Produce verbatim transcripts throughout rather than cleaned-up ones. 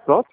Pronto?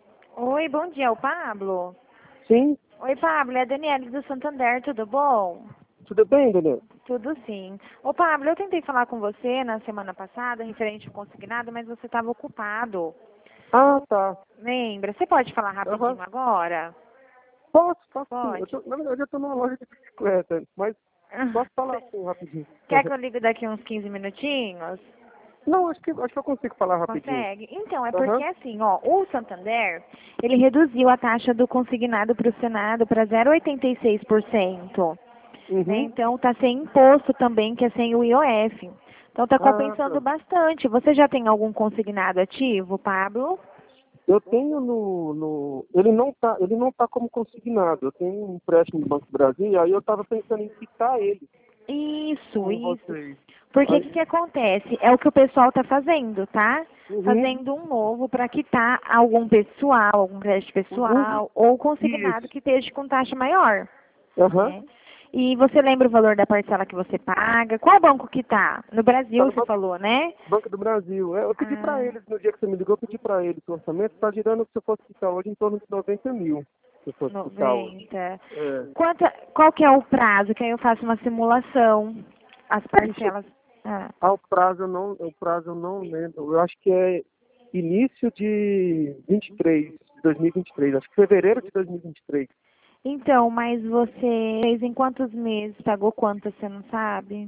Oi, bom dia, é o Pablo? Sim. Oi, Pablo, é a Daniela do Santander, tudo bom? Tudo bem, Daniel? Tudo sim. Ô, Pablo, eu tentei falar com você na semana passada, referente ao consignado, mas você estava ocupado. Ah, tá. Lembra? Você pode falar Aham. rapidinho agora? Posso, posso sim. Eu Pode. tô, na verdade, eu tô numa loja de bicicleta, mas posso falar Cê- sim, rapidinho. Quer que eu ligue daqui uns quinze minutinhos? Não, acho que, acho que eu consigo falar rapidinho. Consegue? Então, é porque Aham. assim, ó, o Santander, ele reduziu a taxa do consignado para o Senado para zero vírgula oitenta e seis por cento. Né? Uhum. Então, está sem imposto também, que é sem o I O F. Então, está Ah, compensando tá. bastante. Você já tem algum consignado ativo, Pablo? Eu tenho no, no. Ele não tá, ele não tá como consignado. Eu tenho um empréstimo do Banco do Brasil, e aí eu tava pensando em quitar ele Isso, com isso. vocês. Porque o Aí, que, que acontece? É o que o pessoal está fazendo, tá? uhum, Fazendo um novo para quitar algum pessoal, algum crédito uhum, pessoal, ou consignado isso. que esteja com taxa maior. Aham. Né? E você lembra o valor da parcela que você paga? Qual banco que tá? No Tá Brasil, no você Banco, falou, né? Banco do Brasil. É, eu pedi para Ah, eles, no dia que você me ligou, eu pedi para eles o orçamento, está girando, se eu fosse quitar hoje, em torno de noventa mil, se eu fosse quitar hoje. noventa. É. Quanto, qual que é o prazo? Que aí eu faço uma simulação. As Ixi, parcelas. Ah, ao prazo eu não, o prazo eu não lembro. Eu acho que é início de vinte e três, de dois mil e vinte e três, acho que fevereiro de dois mil e vinte e três. então, mas você fez em quantos meses? Pagou quanto, você não sabe?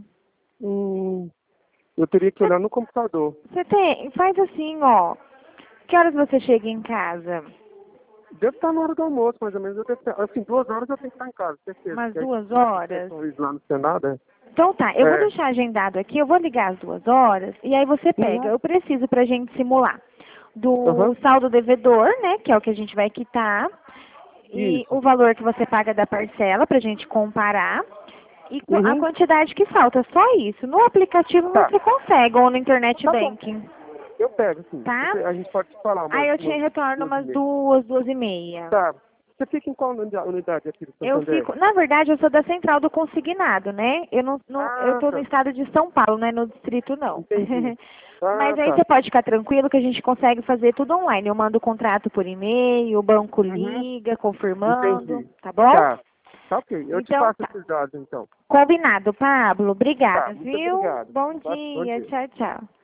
Hum, eu teria que Você, olhar no computador. você tem, faz assim, ó. Que horas você chega em casa? Deve estar na hora do almoço, mais ou menos. Eu devo ter, assim, duas horas eu tenho que estar em casa, certeza. Umas Porque aí duas começa as horas? sessões lá no Senado, é. Então tá, eu vou É. deixar agendado aqui, eu vou ligar às duas horas e aí você pega. Uhum. Eu preciso pra gente simular do Aham. saldo devedor, né, que é o que a gente vai quitar, e Isso. o valor que você paga da parcela pra gente comparar e qu- a Uhum. quantidade que falta, só isso. No aplicativo Tá. você consegue ou no internet Tá bom. banking, Eu pego, sim. tá? Você- A gente pode falar Aí umas, eu te umas retorno duas e umas meia. duas, duas e meia. Tá. Você fica em qual uni- unidade aqui do Eu Santander? fico, na verdade, eu sou da central do consignado, né? Eu não, não eu Ah, tô no tá. estado de São Paulo, não é no distrito não. Entendi. Ah, Mas aí tá. você pode ficar tranquilo que a gente consegue fazer tudo online. Eu mando o contrato por e-mail, o banco Uhum. liga, confirmando, Entendi. tá bom? Tá. Tá ok. Eu te Então passo tá. esses dados, então. Combinado, Pablo. Tá. Obrigada, Muito viu? obrigado. Bom Bom dia. dia. Tchau, tchau.